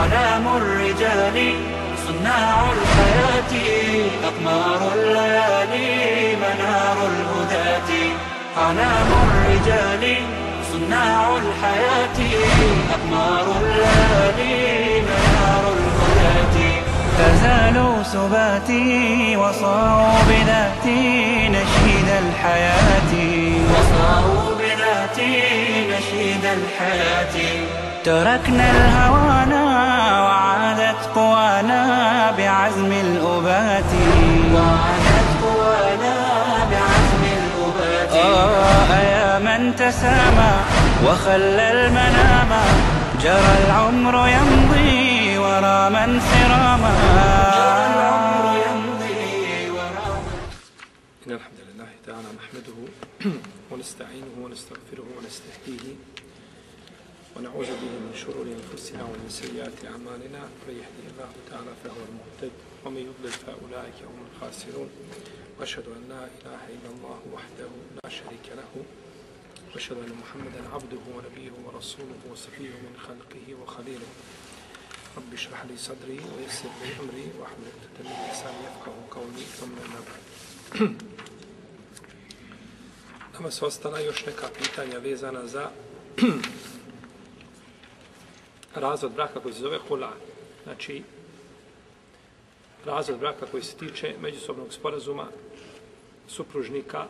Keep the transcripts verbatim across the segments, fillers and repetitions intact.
أعلام الرجال صناع الحياة أقمار الليالي منار الهداة أعلام الرجال صناع الحياة أقمار الليالي منار الهداة فزالوا سباتي وصاروا بذاتي نشيد الحياة وصاروا بذاتي نشيد الحياة تركنا الهوانا وعادت قوانا بعزم الأبات وعادت قوانا بعزم الأبات آه يا من تسامى وخلى المنام جرى العمر يمضي ورا من سراما جرى العمر يمضي ورا من. إن الحمد لله تعالى نحمده ونستعينه ونستغفره ونستهديه ونعوذ به من شرور أنفسنا ومن سيئات أعمالنا من يهده الله تعالى فهو المهتد ومن يضلل فأولئك هم الخاسرون وأشهد أن لا إله إلا الله وحده لا شريك له وأشهد أن محمدا عبده ونبيه ورسوله وصفيه من خلقه وخليله رب اشرح لي صدري ويسر لي أمري واحلل عقدة من لساني يفقهوا قولي ثم أما بعد. Nama su ostala još neka pitanja vezana za razvod braka koji se zove hula. Znači, razvod braka koji se tiče međusobnog sporazuma supružnika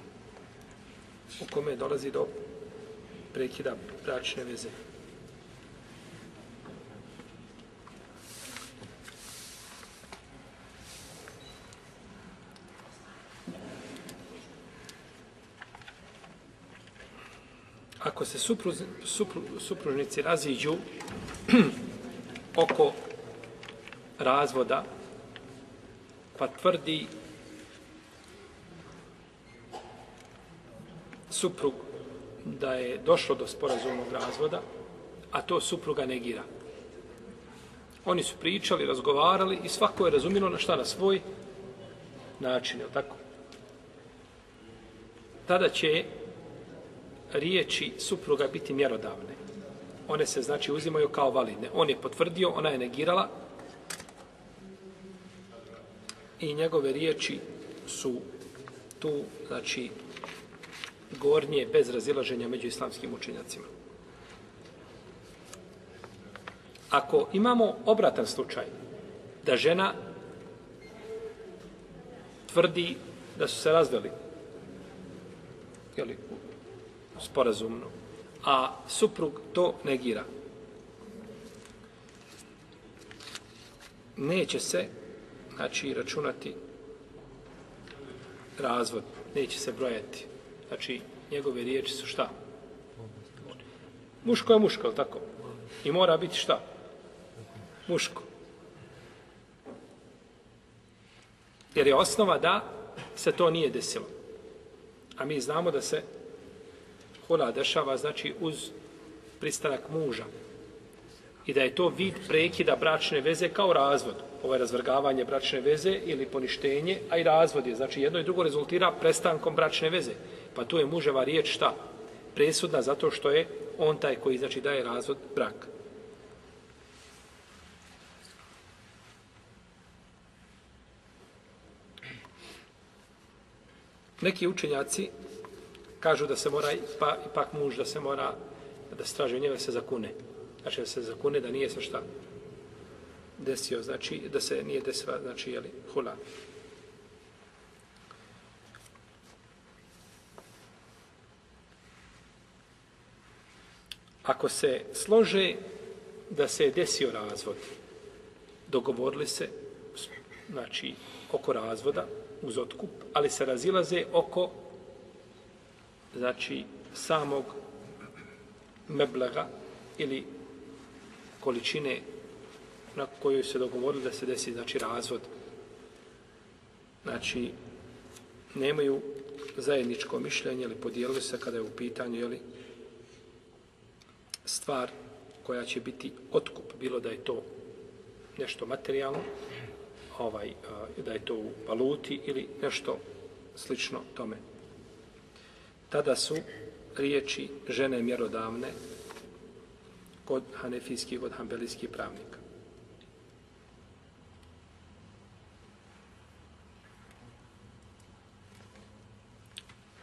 u kome dolazi do prekida bračne veze. Ako se supru, supru, supružnici raziđu oko razvoda, pa tvrdi suprug da je došlo do sporazumnog razvoda, a to supruga negira. Oni su pričali, razgovarali i svako je razumjelo na šta, na svoj način, je li tako? Tada će riječi supruga biti mjerodavne. One se, znači, uzimaju kao validne. On je potvrdio, ona je negirala i njegove riječi su tu, znači, gornje bez razilaženja među islamskim učenjacima. Ako imamo obratan slučaj, da žena tvrdi da su se razveli, jeli, sporazumno, a suprug to negira, neće se, znači, računati razvod, neće se brojati. Znači, njegove riječi su šta? Muško je muško, je li tako? I mora biti šta? Muško. Jer je osnova da se to nije desilo. A mi znamo da se hula dešava, znači, uz pristanak muža. I da je to vid prekida bračne veze kao razvod. Ovo je razvrgavanje bračne veze ili poništenje, a i razvod je. Znači, jedno i drugo rezultira prestankom bračne veze. Pa tu je muževa riječ šta? Presudna zato što je on taj koji, znači, daje razvod braka. Neki učenjaci kažu da se mora, pa, ipak muž da se mora, da straže njega se zakune. Znači da se zakune da nije se šta desio, znači da se nije desila, znači, jeli, hula. Ako se slože da se je desio razvod, dogovorili se, znači, oko razvoda uz otkup, ali se razilaze oko, znači, samog meblaga ili količine na kojoj se dogovorili da se desi, znači, razvod. Znači, nemaju zajedničko mišljenje ili podijelili se kada je u pitanju, jeli, stvar koja će biti otkup, bilo da je to nešto materijalno, ovaj, da je to u valuti ili nešto slično tome. Tada su riječi žene mjerodavne kod hanefijskih, kod hanbelijskih pravnika.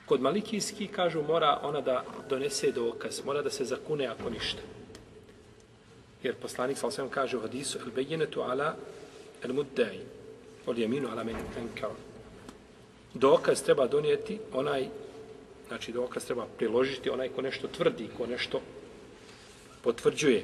Kod malikijski kažu mora ona da donese dokaz, mora da se zakune ako ništa. Jer poslanik sallallahu alejhi ve sellem kaže u hadisu el bejnetu ala el mudda'i wal yaminu ala man ankara. Dokaz treba donijeti onaj, znači dokaz treba priložiti onaj ko nešto tvrdi, ko nešto potvrđuje.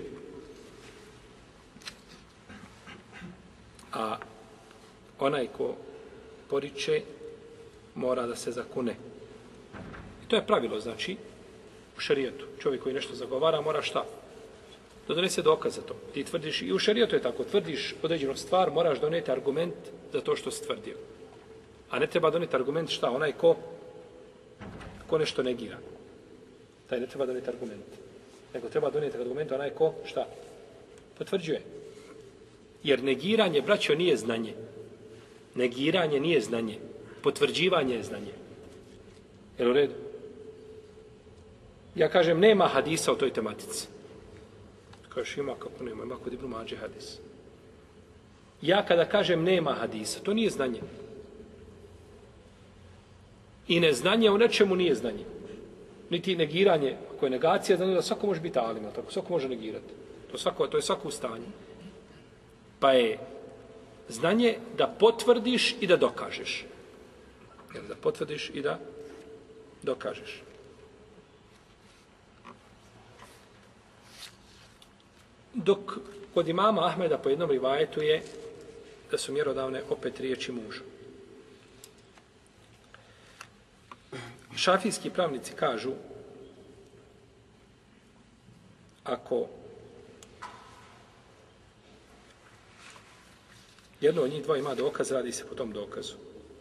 A onaj ko poriče mora da se zakune. I to je pravilo, znači, u šerijetu. Čovjek koji nešto zagovara mora šta? Da donese dokaz za to. Ti tvrdiš, i u šerijetu je tako, tvrdiš određenu stvar, moraš doneti argument za to što si tvrdio. A ne treba doneti argument šta? Onaj ko, ko nešto negira. Taj ne treba doneti argument. Nego treba doneti argument onaj ko šta? Potvrđuje. Jer negiranje, braćo, nije znanje. Negiranje nije znanje. Potvrđivanje je znanje. Jel u redu? Ja kažem, nema hadisa o toj tematici. Kažeš, ima kako nema, ima kod Ibn Mađe hadis. Ja kada kažem nema hadisa, to nije znanje. I neznanje u nečemu nije znanje. Niti negiranje, ako je negacija, da svako može biti alim, tako svako može negirati. To, svako, to je svako stanje. Pa je znanje da potvrdiš i da dokažeš. Jer da potvrdiš i da dokažeš. Dok kod imama Ahmeda po jednom rivajetu je da su mjerodavne opet riječi muža. Šafijski pravnici kažu ako jedno od njih dva ima dokaz, radi se po tom dokazu.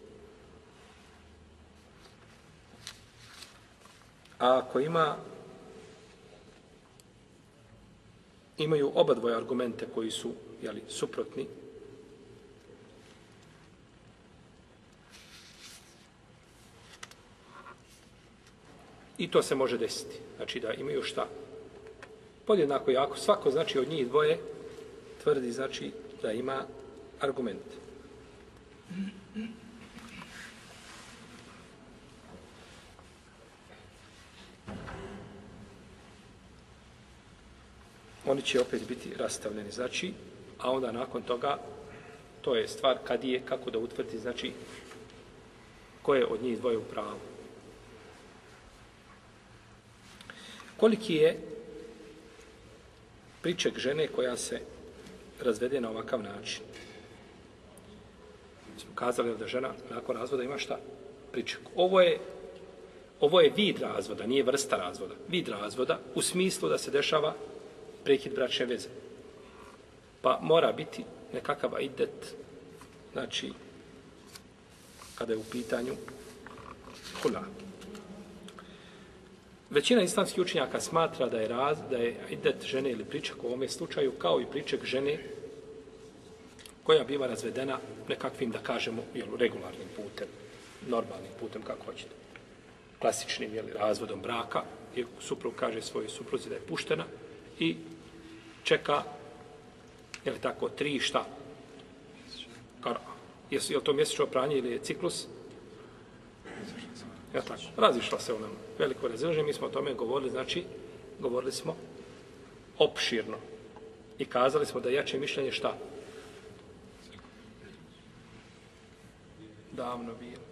A ako ima imaju oba dvoje argumente koji su jeli, suprotni, i to se može desiti. Znači da imaju šta? Podjednako jako. Svako, znači, od njih dvoje tvrdi, znači, da ima argument. Oni će opet biti rastavljeni, znači, a onda nakon toga, to je stvar kad je, kako da utvrdi, znači, ko je od njih dvoje u pravu. Koliki je priček žene koja se razvede na ovakav način? Mi smo kazali da žena nakon razvoda ima šta? Priček. Ovo je, ovo je vid razvoda, nije vrsta razvoda. Vid razvoda u smislu da se dešava prekid bračne veze. Pa mora biti nekakav idet, znači, kada je u pitanju hula. Većina islamskih učenjaka smatra da je raz, da je idet žene ili priček u ovome slučaju kao i priček žene koja biva razvedena nekakvim, da kažemo, jel, regularnim putem, normalnim putem, kako hoćete. Klasičnim, jel, razvodom braka, jer suprug kaže svojoj supruzi da je puštena i čeka, jel tako, tri šta? Je li to mjesečno pranje ili je ciklus? Ja tako, razišla se u nam veliko razilaženje, mi smo o tome govorili, znači, govorili smo opširno i kazali smo da je jače mišljenje šta? Davno bilo.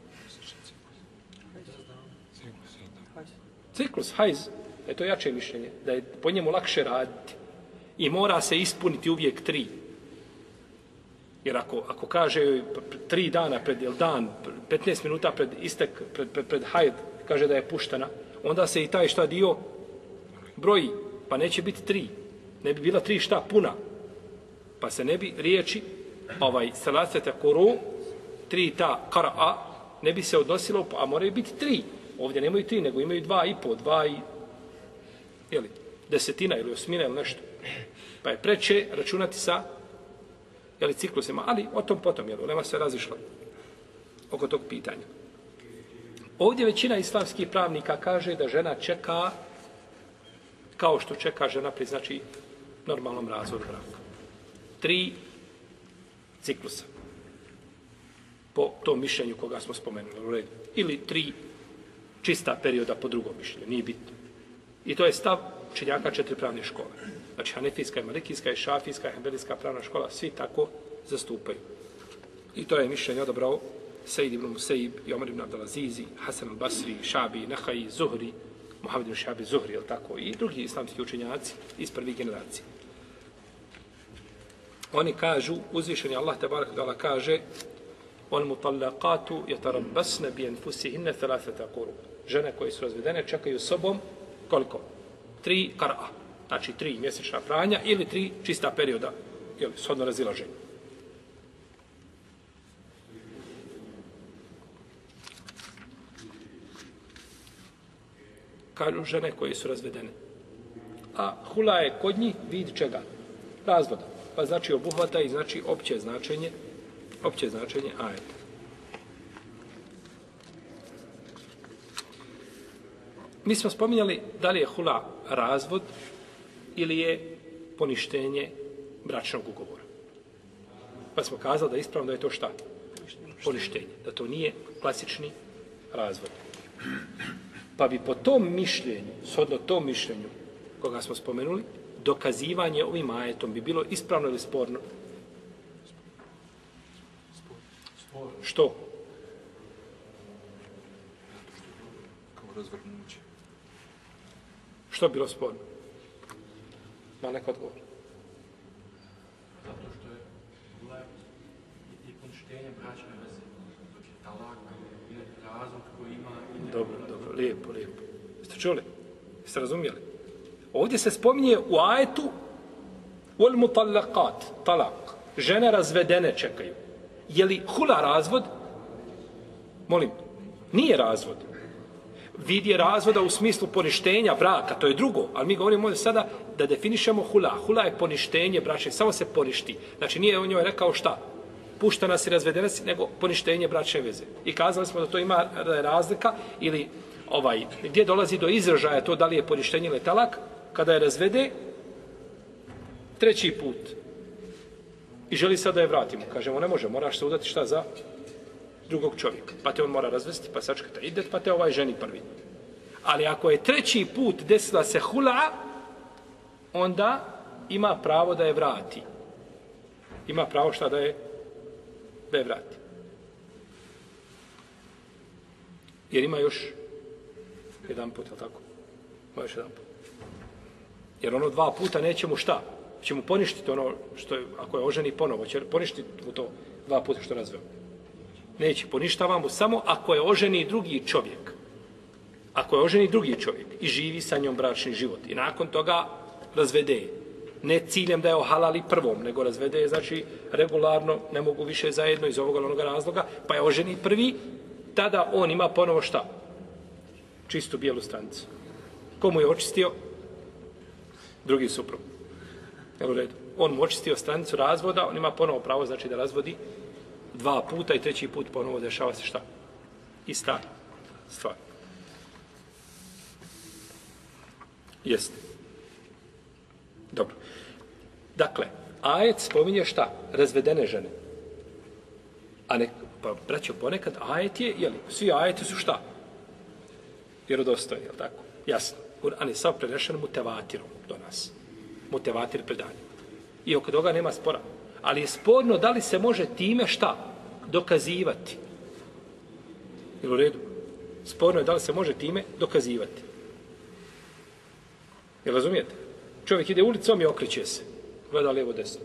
Ciklus, hajz, je to jače mišljenje, da je po njemu lakše raditi i mora se ispuniti uvijek tri. Jer ako, ako kaže tri dana pred, jel dan, petnaest minuta pred istek, pred, pred, pred hajd, kaže da je puštena, onda se i taj šta dio broji, pa neće biti tri. Ne bi bila tri šta puna. Pa se ne bi riječi, ovaj, salasete kuru, tri ta kara'a, ne bi se odnosilo, a moraju biti tri. Ovdje nemaju tri, nego imaju dva i po, dva i, jeli, desetina ili osmina ili nešto. Pa je preče računati sa jeli, ciklusima, ali o tom potom, jel, ulema se razišla oko tog pitanja. Ovdje većina islamskih pravnika kaže da žena čeka kao što čeka žena pri, znači, normalnom razvodu braka. Tri ciklusa. Po tom mišljenju koga smo spomenuli. Ili tri čista perioda po drugom mišljenju, nije bitno. I to je stav učenjaka četiri pravne škole. Znači, hanefijska, malikijska, šafijska, hembelijska pravna škola, svi tako zastupaju. I to je mišljenje odabrao Sejid ibn Musaib, Omer ibn Abdelazizi, Hasan al-Basri, Šabi, Nahaji, Zuhri, Muhammed ibn Šabi, Zuhri, jel tako, i drugi islamski učenjaci iz prvih generacija. Oni kažu, uzvišeni Allah tebarek dala kaže, on mutallaqatu yatarabbasna bi anfusihinna thalathata quru. Žene koje su razvedene čekaju sobom koliko? Tri kara. Znači tri mjesečna pranja ili tri čista perioda, jel, shodno razilaženje. Kažu žene koje su razvedene. A hula je kod njih vid čega? Razvoda. Pa znači obuhvata i znači opće značenje, opće značenje ajeta. Mi smo spominjali da li je hula razvod ili je poništenje bračnog ugovora. Pa smo kazali da je ispravno da je to šta? Poništenje. Da to nije klasični razvod. Pa bi po tom mišljenju, shodno tom mišljenju koga smo spomenuli, dokazivanje ovim ajetom bi bilo ispravno ili sporno? Sporno. Što? Kao razvrgnuće. Što bi bilo sporno? Ma neko odgovor. Zato što je hula i poništenje bračne veze. Dok je talak i razvod koji ima... Dobro, dobro, lijepo, lijepo. Jeste čuli? Jeste razumijeli? Ovdje se spominje u ajetu wal mutallaqat, talak. Žene razvedene čekaju. Je li hula razvod? Molim, nije razvod. Vid je razvoda u smislu poništenja braka, to je drugo, ali mi govorimo ovdje sada da definišemo hula. Hula je poništenje bračne, samo se poništi. Znači nije o njoj rekao šta? Pušta nas i razvedena si, nego poništenje bračne veze. I kazali smo da to ima razlika ili ovaj, gdje dolazi do izražaja to da li je poništenje ili talak, kada je razvede treći put i želi sad da je vratimo. Kažemo, ne može, moraš se udati šta za drugog čovjeka. Pa te on mora razvesti, pa sačekati idet, pa te ovaj ženi prvi. Ali ako je treći put desila se hula, onda ima pravo da je vrati. Ima pravo šta da je da je vrati. Jer ima još jedan put, je li tako? Ima još jedan put. Jer ono dva puta neće mu šta? Će mu poništiti ono što je, ako je oženi ponovo, će poništiti mu to dva puta što razveo. Neće, poništava mu samo ako je oženi drugi čovjek. Ako je oženi drugi čovjek i živi sa njom bračni život i nakon toga razvede. Ne ciljem da je ohalali prvom, nego razvede, znači regularno, ne mogu više zajedno iz ovoga ili onoga razloga, pa je oženi prvi, tada on ima ponovo šta? Čistu bijelu stranicu. Komu je očistio? Drugi suprug. Evo redu. On mu očistio stranicu razvoda, on ima ponovo pravo, znači da razvodi dva puta i treći put ponovo dešava se šta? Ista stvar. Jeste. Dobro. Dakle, ajet spominje šta? Razvedene žene. A ne, pa braćo, ponekad ajet je, jeli, svi ajeti su šta? Vjerodostojni, je li tako? Jasno. Kur'an je sav prenešen mutevatirom do nas. Mutevatir predanje. I oko toga nema spora. Ali je sporno da li se može time šta? Dokazivati. Jel u redu? Sporno je da li se može time dokazivati. Jel razumijete? Čovjek ide ulicom i okreće se. Gleda lijevo desno.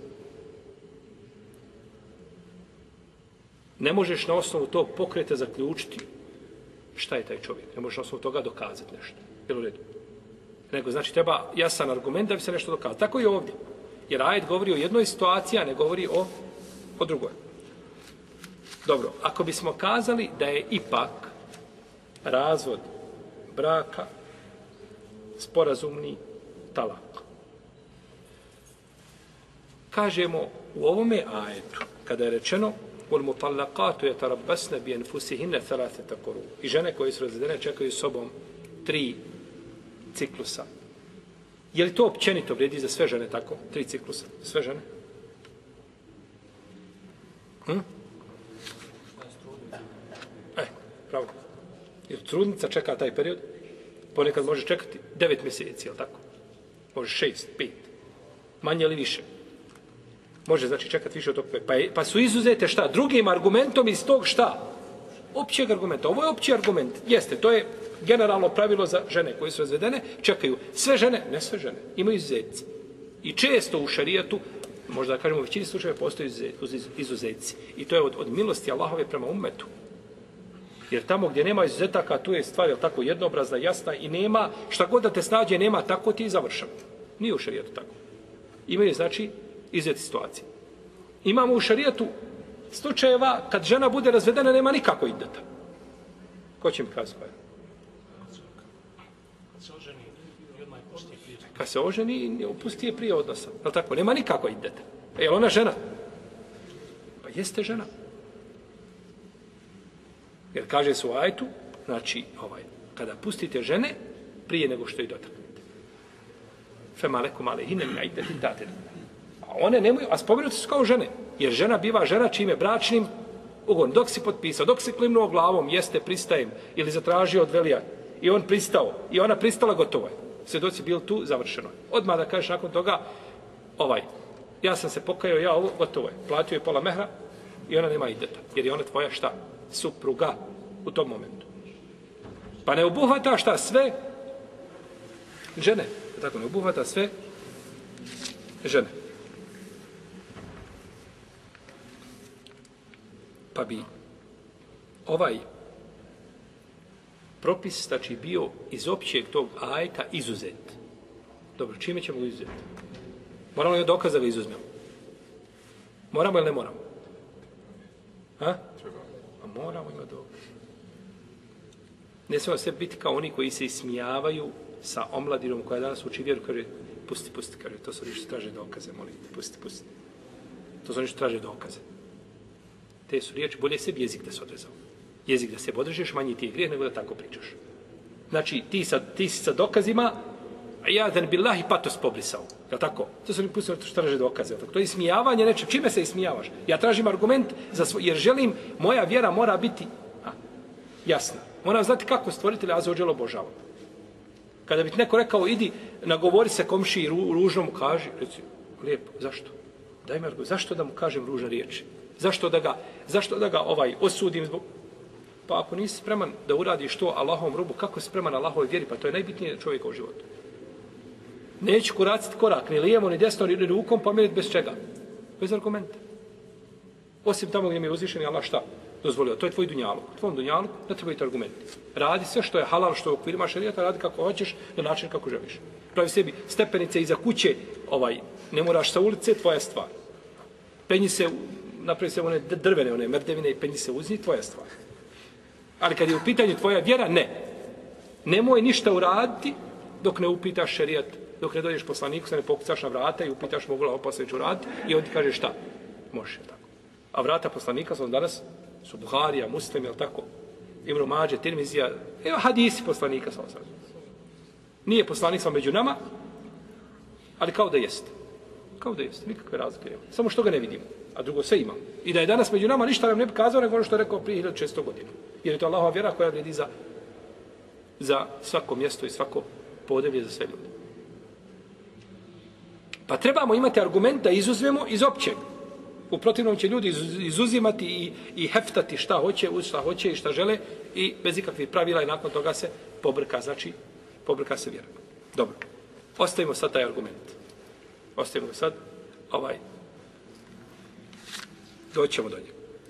Ne možeš na osnovu tog pokreta zaključiti šta je taj čovjek. Ne možeš na osnovu toga dokazati nešto. Jel u redu? Nego znači treba jasan argument da bi se nešto dokazati. Tako i ovdje. Jer ajet govori o jednoj situaciji, a ne govori o, o drugoj. Dobro, ako bismo kazali da je ipak razvod braka sporazumni talak. Kažemo u ovome ajetu, kada je rečeno وَالْمُطَلَّقَاتُ يَتَرَبَّسْنَ بِيَنْفُسِهِنَّ ثَلَاثَةَ قُرُوء i žene koje su razvedene čekaju sobom tri ciklusa. Je li to općenito vrijedi za sve žene tako? Tri ciklusa. Sve žene? Hm? E, pravo. Jer trudnica čeka taj period, ponekad može čekati devet mjeseci, jel tako? Može šest, pet, manje ili više. Može, znači, čekati više od tog. Pa, je, pa su izuzete šta? Drugim argumentom iz tog šta? Općeg argumenta. Ovo je opći argument. Jeste, to je generalno pravilo za žene koje su razvedene. Čekaju sve žene, ne sve žene, imaju izuzetci. I često u šarijatu, možda da kažemo u većini slučajeva, postoji izuzetci. I to je od, od milosti Allahove prema ummetu. Jer tamo gdje nema izuzetaka, tu je stvar, jel tako, jednobrazna, jasna i nema, šta god da te snađe, nema, tako ti i završam. Nije u šarijatu tako. Imaju, znači, izuzeti situacije. Imamo u šarijatu slučajeva kad žena bude razvedena, nema nikako ideta. Ko će mi kazati? Kad se oženi, i odmah pusti je prije. Kad se oženi, pusti je prije odnosa. Je li tako? Nema nikako ideta. E, je li ona žena? Pa jeste žena. Jer kaže se u ajetu, znači, ovaj, kada pustite žene, prije nego što ih dotaknete. Fema lekum alehine min iddetin ta'tadun. A one nemaju, a spomenuti su kao žene. Jer žena biva žena čime bračnim ugovorom. Dok si potpisao, dok si klimnuo glavom, jeste, pristajem, ili zatražio od velija, i on pristao, i ona pristala, gotovo je. Svjedoci bili tu, završeno je. Odmah da kažeš nakon toga, ovaj, ja sam se pokajao, ja ovo, gotovo je. Platio je pola mehra i ona nema ideta. Jer je ona tvoja šta? Supruga u tom momentu. Pa ne obuhvata šta? Sve žene. Tako ne obuhvata sve žene. Pa bi ovaj propis, znači, bio iz općeg tog ajeta izuzet. Dobro, čime ćemo ga izuzeti? Moramo li dokaz da ga izuzmemo? Moramo ili ne moramo? A? A moramo imati dokaz. Ne smemo sve biti kao oni koji se ismijavaju sa omladinom koja danas uči vjeru, kaže, pusti, pusti, kaže, to su oni što traže dokaze, molim, pusti, pusti. To su oni što traže dokaze. Te su riječi, bolje sebi jezik da se odrezao. Jezik da se odrežeš, manji ti je grijeh nego da tako pričaš. Znači, ti, sa, ti si sa dokazima, a ja dan billahi patos pobrisao. Je li tako? To su oni pustili što traže dokaze. Je li tako? To je ismijavanje nečem. Čime se ismijavaš? Ja tražim argument, za svoj, jer želim, moja vjera mora biti a, jasna. Moram znati kako stvoritelja Azza wa Jalla obožava. Kada bi ti neko rekao, idi, nagovori se komšiji, ru, ružno mu kaži, reci, lijepo, zašto? Daj mi argument, zašto da mu kažem ružne riječi? Zašto da ga, zašto da ga ovaj osudim zbog... Pa ako nisi spreman da uradiš to Allahovom rubu, kako si spreman Allahove vjeri? Pa to je najbitnije čovjeka u životu. Neću koraciti korak, ni lijevo, ni desno, ni rukom, pomjeriti bez čega? Bez argumenta. Osim tamo gdje mi je uzvišeni Allah šta dozvolio. To je tvoj dunjaluk. U tvojom dunjaluku ne treba biti argumenti. Radi sve što je halal, što je u okvirima šerijata, radi kako hoćeš, na način kako želiš. Pravi sebi stepenice iza kuće, ovaj, ne moraš sa ulice, tvoja stvar. Penji se, napravi se one drvene, one mrdevine i penji se uz njih, tvoja stvar. Ali kad je u pitanju tvoja vjera, ne. Nemoj ništa uraditi dok ne upitaš šerijat, dok ne dođeš poslaniku, se ne pokucaš na vrata i upitaš mogu li ovo poslaniću uraditi i on ti kaže šta? Može, tako. A vrata poslanika su danas su Buharija, Muslim, jel tako? Ibn Mađe, Tirmizija, evo hadisi poslanika sa osam. Nije poslanik sam među nama, ali kao da jeste. Kao da jeste, nikakve razlike nema. Samo što ga ne vidimo, a drugo sve imamo. I da je danas među nama, ništa nam ne bi kazao nego ono što je rekao prije hiljadu šesto godina. Jer je to Allahova vjera koja vrijedi za, za svako mjesto i svako podneblje za sve ljude. Pa trebamo imati argument da izuzmemo iz općeg. U protivnom će ljudi izuzimati i, i heftati šta hoće, uz šta hoće i šta žele i bez ikakvih pravila i nakon toga se pobrka, znači pobrka se vjera. Dobro, ostavimo sad taj argument. Ostavimo sad ovaj. Doćemo do njega.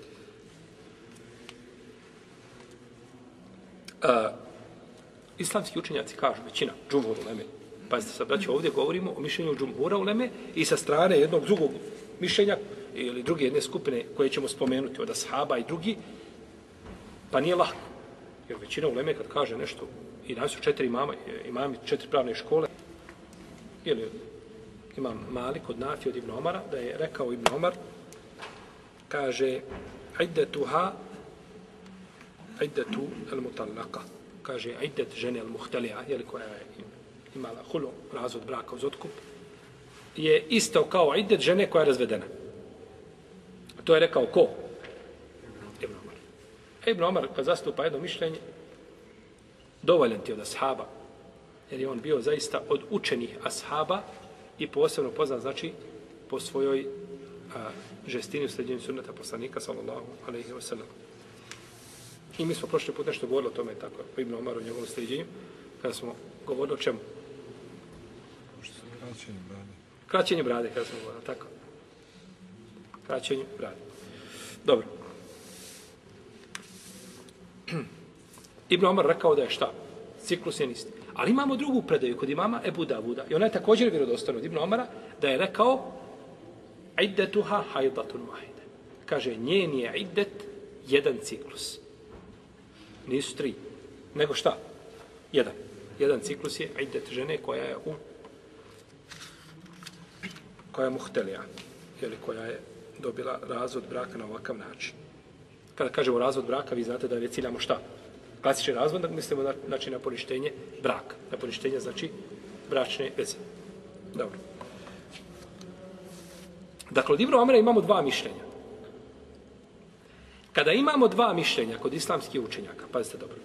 Uh, islamski učenjaci kažu, većina, džumhur uleme, pazite sad, braćo, ovdje govorimo o mišljenju džumhura uleme i sa strane jednog drugog mišljenja ili druge jedne skupine koje ćemo spomenuti od ashaba i drugi, pa nije lahko. Jer većina uleme kad kaže nešto, i danas su četiri imama, imami četiri pravne škole, ili imam Malik od Nafi od Ibn Omara, da je rekao Ibn Omar, kaže, iddetuha, iddetu al-mutallaka, kaže, iddet žene al-muhtalija, jeli koja je imala hulu, razvod braka uz otkup, je isto kao iddet žene koja je razvedena. To je rekao ko? Ibn Omar. Ibn Omar, kad zastupa jedno mišljenje, dovoljan ti od ashaba, jer je on bio zaista od učenih ashaba i posebno poznat, znači, po svojoj a, žestini u sljeđenju sunneta poslanika, sallallahu alejhi ve sellem. I mi smo prošli put nešto govorili o tome, tako, o Ibnu Omaru, o njegovom sljeđenju, kada smo govorili o čemu? Kraćenje brade. Kraćenje brade, kada smo govorili, tako. Kraćenje brade. Dobro. Ibn Omar rekao da je šta? Ciklus je isti. Ali imamo drugu predaju kod imama Ebu Davuda. I ona je također vjerodostojna od Ibn Omara da je rekao iddetuha hajdatun wahide. Kaže, njen je iddet jedan ciklus. Nisu tri. Nego šta? Jedan. Jedan ciklus je iddet žene koja je u koja je muhtelija. Ili koja je dobila razvod braka na ovakav način. Kada kažemo razvod braka, vi znate da ne ciljamo šta? Klasični razvod, da mislimo na, znači, na poništenje braka. Na poništenje, znači, bračne veze. Dobro. Dakle, od Ibnu Omara imamo dva mišljenja. Kada imamo dva mišljenja kod islamskih učenjaka, pazite dobro,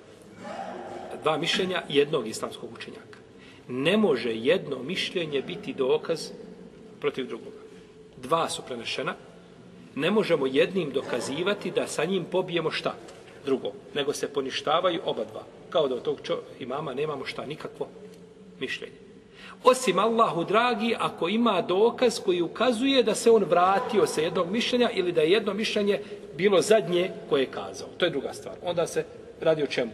dva mišljenja jednog islamskog učenjaka, ne može jedno mišljenje biti dokaz protiv drugoga. Dva su prenešena, ne možemo jednim dokazivati da sa njim pobijemo šta? Drugo, nego se poništavaju oba dva. Kao da od tog čo, imama nemamo šta, nikakvo mišljenje. Osim Allahu dragi, ako ima dokaz koji ukazuje da se on vratio sa jednog mišljenja ili da je jedno mišljenje bilo zadnje koje je kazao. To je druga stvar. Onda se radi o čemu?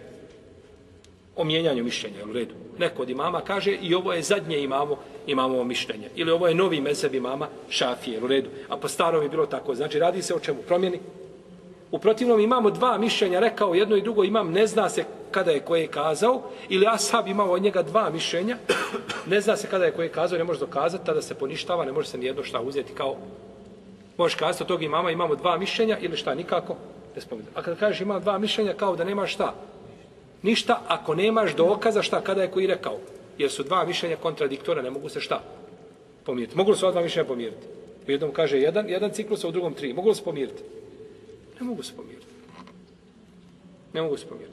O mijenjanju mišljenja, u redu. Neko od imama kaže i ovo je zadnje imamo, imamo mišljenje. Ili ovo je novi mezheb imama Šafije, u redu. A po starom je bilo tako. Znači radi se o čemu? Promjeni. U protivnom imamo dva mišljenja, rekao jedno i drugo, imam ne zna se kada je koje kazao, ili ashab imao od njega dva mišljenja, ne zna se kada je koje kazao, ne može dokazati, tada se poništava, ne može se nijedno šta uzeti kao, možeš kazati od tog imama imamo dva mišljenja ili šta, nikako, ne spomenuti. A kada kažeš imam dva mišljenja, kao da nema šta, ništa ako nemaš dokaza šta kada je koji rekao, jer su dva mišljenja kontradiktora, ne mogu se šta pomiriti. Mogu li se ova dva mišljenja pomiriti? U jednom kaže jedan, jedan ciklus, a u drugom tri. Mogu li se pomiriti? Ne mogu se pomiriti. Ne mogu se pomiriti.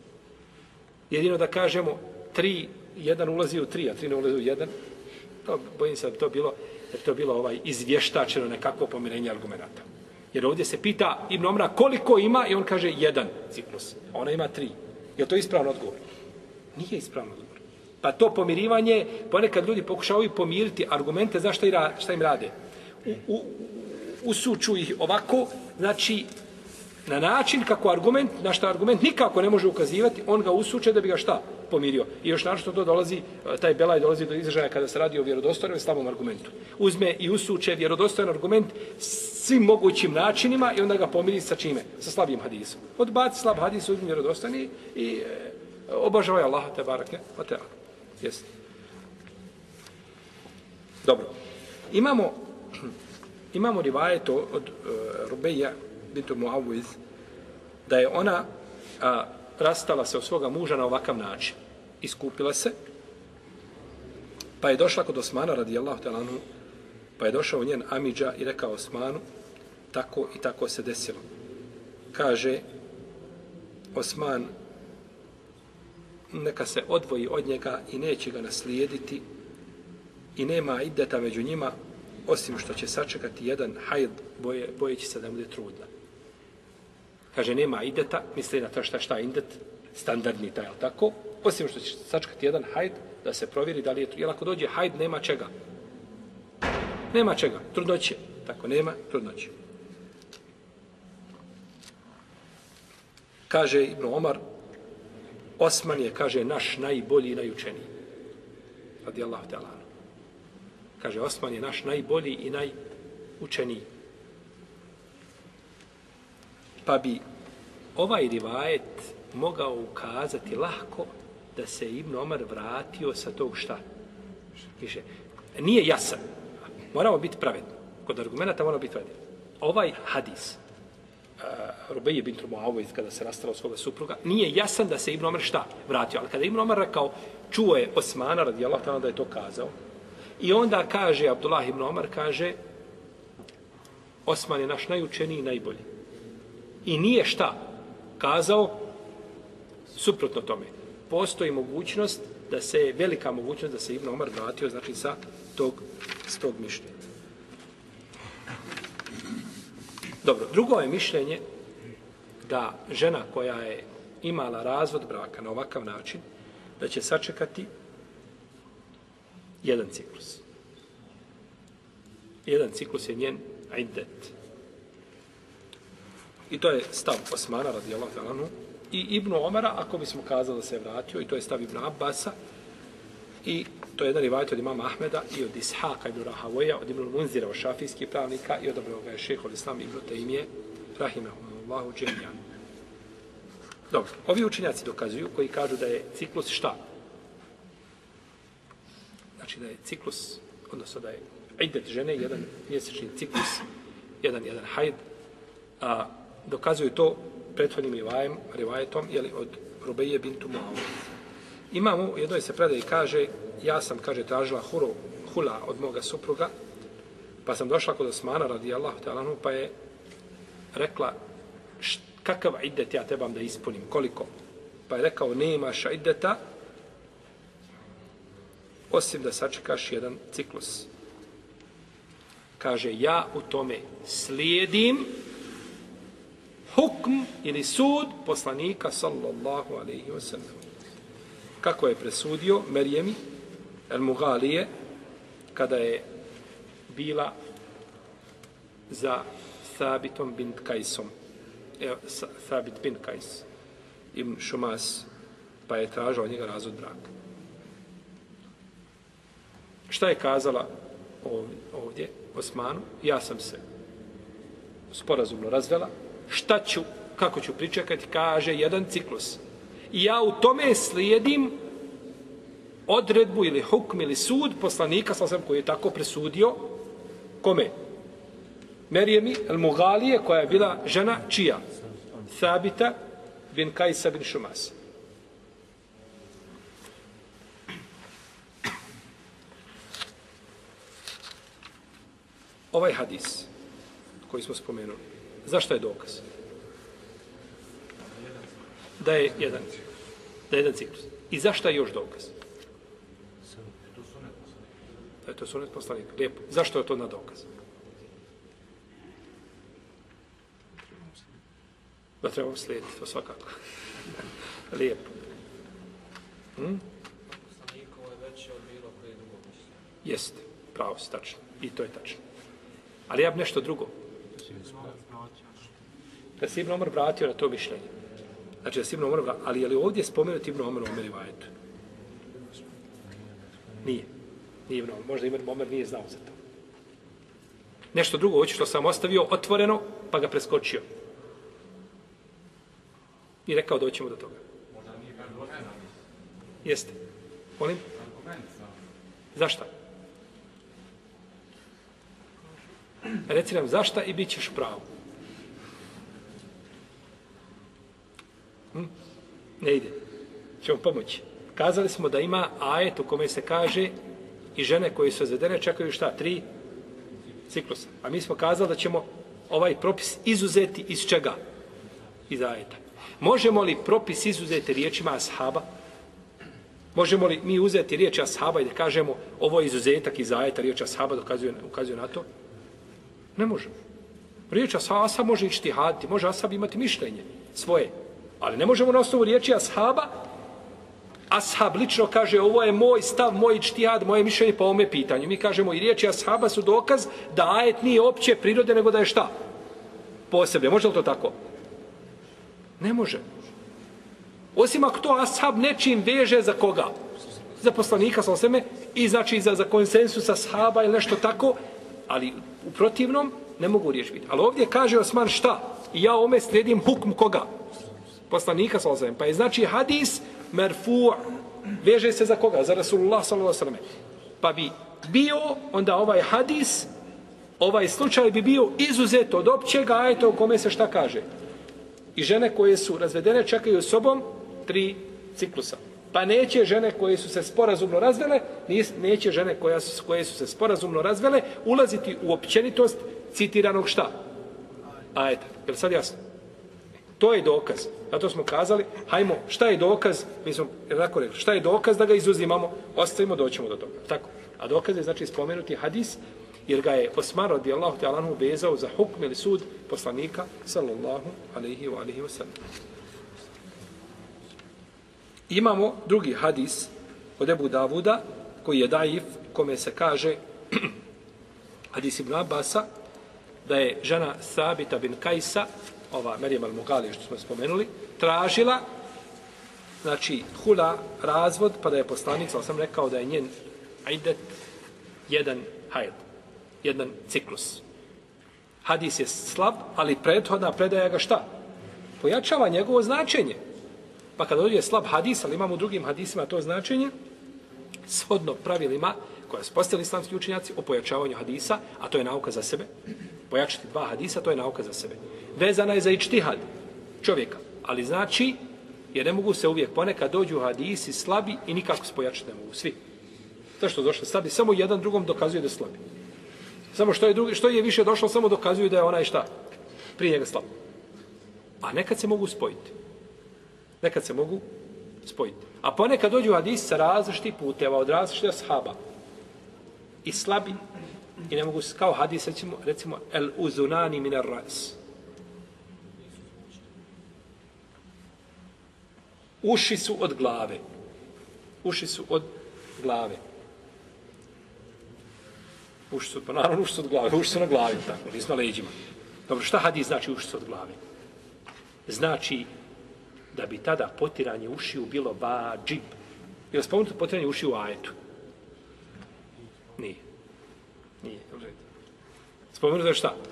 Jedino da kažemo tri, jedan ulazi u tri, a tri ne ulazi u jedan, to, bojim se da to bilo, da to bilo ovaj izvještačeno nekako pomirenje argumenta. Jer ovdje se pita Ibn Omra koliko ima i on kaže jedan ciklus. A ona ima tri. Je to ispravno odgovor? Nije ispravno odgovor. Pa to pomirivanje, ponekad ljudi pokušavaju pomiriti argumente, za šta, i ra, šta im rade? U, u, usuču ih ovako, znači na način kako argument, na šta argument nikako ne može ukazivati, on ga usuče da bi ga šta? Pomirio. I još našto to dolazi, taj belaj dolazi do izražaja kada se radi o vjerodostojnom i slabom argumentu. Uzme i usuče vjerodostojan argument svim mogućim načinima i onda ga pomiri sa čime? Sa slabim hadisom. Odbaci slab hadis, uzmi vjerodostojni i e, obožavaj Allaha te barake. Pa te Jesi. Dobro. Imamo imamo rivajet od uh, Rubeja bintu Muawiz da je ona a, rastala se od svoga muža na ovakav način. Iskupila se, pa je došla kod Osmana radijallahu ta'ala anhu, pa je došao njen amidža i rekao Osmanu, tako i tako se desilo. Kaže Osman, neka se odvoji od njega i neće ga naslijediti i nema ideta među njima, osim što će sačekati jedan hajd, boje, bojeći se da bude trudna. Kaže, nema ideta, misli na to šta šta indet, standardni taj, ali tako, osim što će sačekati jedan hajd, da se provjeri da li je trudna. Jer ako dođe hajd, nema čega. Nema čega, trudnoće. Tako, nema trudnoće. Kaže Ibn Omar, Osman je, kaže, naš najbolji i najučeniji. Radijallahu ta'ala. Kaže, Osman je naš najbolji i najučeniji. Pa bi ovaj rivajet mogao ukazati lahko da se Ibn Omar vratio sa tog šta? Kaže, nije jasan. Moramo biti pravedni. Kod argumenta moramo biti pravedni. Ovaj hadis, uh, Rubeje bintu Muawiz, kada se rastala od svoga supruga, nije jasan da se Ibn Omar šta vratio. Ali kada Ibn Omar rekao, čuo je Osmana, radijallahu ta'ala, da je to kazao, i onda kaže, Abdullah ibn Omar kaže, Osman je naš najučeniji i najbolji. I nije šta kazao suprotno tome. postoji mogućnost da se, velika mogućnost da se Ibn Omar vratio, znači sa tog, s tog mišljenja. Dobro, drugo je mišljenje da žena koja je imala razvod braka na ovakav način, da će sačekati jedan ciklus. Jedan ciklus je njen iddet. I to je stav Osmana radijallahu ta'ala anhu i Ibnu Omara, ako bismo kazali da se je vratio, i to je stav Ibn Abbasa, i to je jedan rivajat od imama Ahmeda i od Ishaka ibn Rahavoja, od Ibn Munzira, od šafijskih pravnika, i odabrao ga je šejh al-Islam Ibn Taymije, rahimahullahu džemijan. Dobro, ovi učenjaci dokazuju, koji kažu da je ciklus šta? Znači da je ciklus, odnosno da je iddet žene, jedan mjesečni ciklus, jedan, jedan hajd, a dokazuju to prethodnim rivajem, rivajetom, jeli, od Rubeje bintu Muavije. Imamo, u jednoj se predaji kaže, ja sam, kaže, tražila huru, hula od moga supruga, pa sam došla kod Osmana radijallahu ta'ala anhu, pa je rekla, št, kakav iddet ja trebam da ispunim, koliko? Pa je rekao, nemaš iddeta, osim da sačekaš jedan ciklus. Kaže, ja u tome slijedim hukm ili sud poslanika sallallahu alaihi wa sallam. Kako je presudio Merjemi el-Mughalije kada je bila za Thabitom bin Kajsom. Evo, Thabit bin Kajs ibn Šumas, pa je tražao njega razvod braka. Šta je kazala ovdje Osmanu? Ja sam se sporazumno razvela. Šta ću, kako ću pričekati? Kaže, jedan ciklus. I ja u tome slijedim odredbu ili hukm ili sud poslanika, sam koji je tako presudio, kome? Merjemi el-Mughalije, koja je bila žena čija? Thabita bin Kajsa bin Šumas. Ovaj hadis koji smo spomenuli, zašto je dokaz? Da je jedan, da je jedan ciklus. I zašto je još dokaz? Da je to sunet poslanika. Lijepo. Zašto je to na dokaz? Da trebamo slijediti, to svakako. Lijepo. Hm? Poslanikovo je veće od bilo koje drugo mišljenje. Jeste, pravo si, tačno. I to je tačno. Ali ja bi nešto drugo. Da se Ibn Omar vratio na to mišljenje. Znači da se Ibn Omar vratio. Ali je li ovdje spomenuti Ibn Omar u Omer rivajetu? Nije. Nije Ibn Omar. Možda Ibn Omar nije znao za to. Nešto drugo hoće što sam ostavio otvoreno, pa ga preskočio. I rekao doćemo do toga. Možda nije argument. Jeste. Molim? Argument. Zašta? Reci nam zašta i bit ćeš pravo. Hm? Ne ide. Ćemo pomoći. Kazali smo da ima ajet u kome se kaže i žene koje su razvedene čekaju šta? Tri ciklusa. A mi smo kazali da ćemo ovaj propis izuzeti iz čega? Iz ajeta. Možemo li propis izuzeti riječima ashaba? Možemo li mi uzeti riječi ashaba i da kažemo ovo je izuzetak iz ajeta, riječ ashaba dokazuje, ukazuje na to? Ne možemo. Riječ ashaba, ashab može ištihaditi, može ashab imati mišljenje svoje. Ali ne možemo na osnovu riječi ashaba, ashab lično kaže ovo je moj stav, moj ištihad, moje mišljenje po ovome pitanju. Mi kažemo i riječi ashaba su dokaz da ajet nije opće prirode, nego da je šta? Posebne. Može li to tako? Ne može. Osim ako to ashab nečim veže za koga? Za poslanika sa oseme i znači za, za konsensus ashaba ili nešto tako, ali u protivnom ne mogu riječ biti. Ali ovdje kaže Osman šta? I ja ome slijedim hukm koga? Poslanika sa oseme. Pa je znači hadis merfu' veže se za koga? Za Rasulullah sallallahu alejhi ve sellem. Pa bi bio onda ovaj hadis, ovaj slučaj bi bio izuzet od općeg ajeta u kome se šta kaže? I žene koje su razvedene čekaju sobom tri ciklusa. Pa neće žene koje su se sporazumno razvele, neće žene koje su, koje su se sporazumno razvele ulaziti u općenitost citiranog šta? Ajeta. Je li sad jasno? To je dokaz. Zato smo kazali, hajmo, šta je dokaz? Mi smo tako rekli, šta je dokaz da ga izuzimamo? Ostavimo, doćemo do toga. Tako. A dokaz je znači spomenuti hadis, jer ga je Osman radijallahu ta'ala anhu vezao za hukm ili sud poslanika sallallahu alejhi wa alihi wa sallam. Imamo drugi hadis od Ebu Davuda koji je daif, kome se kaže hadis Ibn Abasa, da je žena Sabita bin Kajsa, ova Merijem al-Mugali što smo spomenuli, tražila znači hula, razvod, pa da je poslanik, sam sam rekao da je njen ajdet jedan hajd, jedan ciklus. Hadis je slab, ali prethodna predaja ga šta? Pojačava njegovo značenje. Pa kada dođe slab hadis, ali imamo u drugim hadisima to značenje, shodno pravilima koja su postavili islamski učenjaci o pojačavanju hadisa, a to je nauka za sebe. Pojačati dva hadisa, to je nauka za sebe. Vezana je za ičtihad čovjeka, ali znači, jer ne mogu se uvijek, ponekad dođu hadisi slabi i nikako se pojačati ne mogu, svi. Zašto došli slabi? Samo jedan drugom dokazuje da je slabi. Samo što je, drugi, što je više došlo, samo dokazuju da je onaj šta? Prije njega slab. A nekad se mogu spojiti. Nekad se mogu spojiti. A ponekad dođu hadisi sa različitih puteva, od različitih ashaba. I slabi, i ne mogu se, kao hadis, recimo, recimo el uzunani min ar-ras. Uši su od glave. Uši su od glave. Uši su, pa naravno uši su od glave, uši su na glavi, tako, nisu na leđima. Dobro, šta hadis znači uši su od glave? Znači da bi tada potiranje ušiju bilo vađib. Je li spomenuto potiranje ušiju u ajetu? Nije. Nije. Spomenuto je šta?